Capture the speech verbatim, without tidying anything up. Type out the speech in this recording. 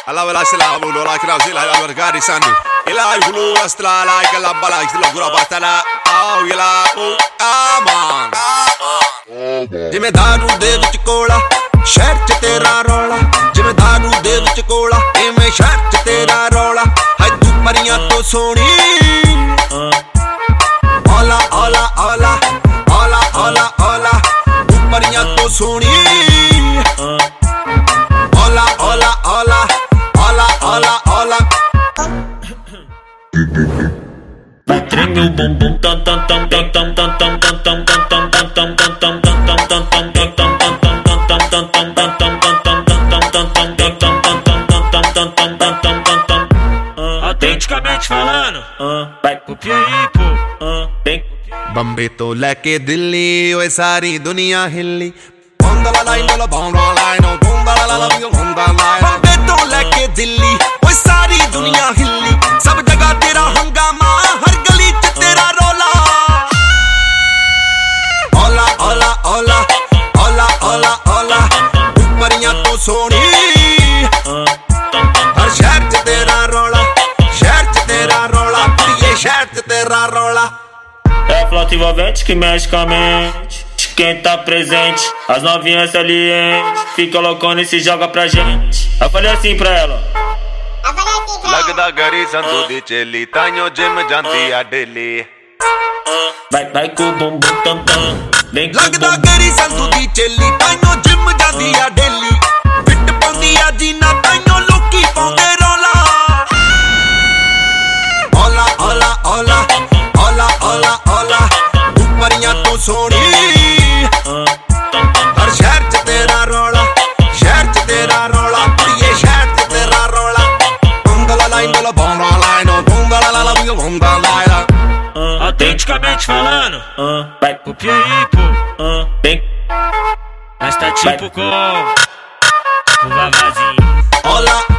Allah wala sila abu lola kira sila ila bergari sandu ila ibulu astla la ikala bala ikla gura batala ਆਓ ਯਲਾ ਆਮਾਨ ਜਿਵੇਂ ਦਾਰੂ ਦੇ ਵਿੱਚ ਕੋਲਾ ਸ਼ਹਿਰ ਚ ਤੇਰਾ ਰੌਲਾ ਜਿਵੇਂ ਦਾਰੂ ਦੇ ਵਿੱਚ ਕੋਲਾ ਇਵੇਂ ਸ਼ਹਿਰ ਚ ਤੇਰਾ ਰੌਲਾ ਹਾਏ ਤੂੰ ਪਰੀਆਂ ਤੋਂ ਸੋਹਣੀ ਔਲਾ ਔਲਾ ਔਲਾ ਔਲਾ ਔਲਾ ਔਲਾ ਤੂੰ ਪਰੀਆਂ ਤੋਂ ਸੋਹਣੀ Ola Ola Ola Ola Ola Ola Treme o bumbum tam tam tam tam tam tam tam tam tam tam tam tam tam tam tam tam tam tam autenticamente falando, vai pro Piauí, pô, tem Bombay ਤੋਂ ਲੈ ਕੇ ਦਿੱਲੀ ਓਏ ਸਾਰੀ ਦੁਨੀਆ ਹਿੱਲੀ ਬੰਦਾ ਲਾਈਨ ਵਾਲਾ ਬੰਦਾ ਲਾਈਨ ਬੰਦਾ ਲਾਲਾ ਵੀ ਹੁੰਦਾ ਲਾਈਨ ਬੰਬੇ ਤੋਂ ਲੈ ਕੇ ਦਿੱਲੀ ਓਏ ਸਾਰੀ ਦੁਨੀਆ ਹਿੱਲੀ ਸਭ ਜਗ੍ਹਾ ਤੇਰਾ ਹੰਗਾਮਾ ਹਰ ਗਲੀ ਚ ਤੇਰਾ ਰੌਲਾ ਔਲਾ ਔਲਾ ਔਲਾ ਔਲਾ ਔਲਾ ਔਲਾ ਉੱਪਰੀਆਂ ਤੋਂ ਸੋਹਣੀ ਹਰ ਸ਼ਹਿਰ ਚ ਤੇਰਾ ਰੌਲਾ ਸ਼ਹਿਰ ਚ ਤੇਰਾ ਰੌਲਾ ਕੁੜੀਏ ਸ਼ਹਿਰ ਚ ਤੇਰਾ ਰੌਲਾ É a flauta envolvente que mexe com a mente de quem tá presente. As novinhas salientes fica loucona e se joga pra gente. Eu falei assim pra ela. ਲੱਗਦਾ ਗਰੀ ਸੰਧੂ ਦੀ ਚੇਲੀ ਤਾਈਓ ਜਿਮ ਜਾਂਦੀ ਆ daily Vai, vai com o bumbum tam tam. Vem com o ਲੱਗਦਾ bumbum. Garry Sandhu ਦੀ ਚੇਲੀ ਤਾਈਓ ਜਿਮ ਜਾਂਦੀ ਆ ਡੇਲੀ ਫਿੱਟ ਪਾਉਂਦੀ ਆ ਜੀਨਾ ਤਾਈਓ ਲੋਕੀ ਪਾਉਂਦੇ ਰੌਲਾ ਔਲਾ ਔਲਾ ਔਲਾ ਔਲਾ ਔਲਾ ਔਲਾ ਉੱਪਰੀਆਂ ਤੋਂ ਸੋਹਣੀ ਹਰ ਸ਼ਹਿਰ ਚ ਤੇਰਾ ਰੌਲਾ ਸ਼ਹਿਰ ਚ ਤੇਰਾ ਰੌਲਾ ਕੁੜੀਏ ਸ਼ਹਿਰ ਚ ਤੇਰਾ ਰੌਲਾ ਬੰਦਾ ਲਾਈਨ ਵਾਲਾ ਬੰਦਾ ਲਾਈਨ ਬੰਦਾ ਲਾਲਾ ਵੀ ਹੁੰਦਾ line Autenticamente falando, vai pro Piauí, pô, tem. Mas tá tipo como? O Vavazinho. Olá.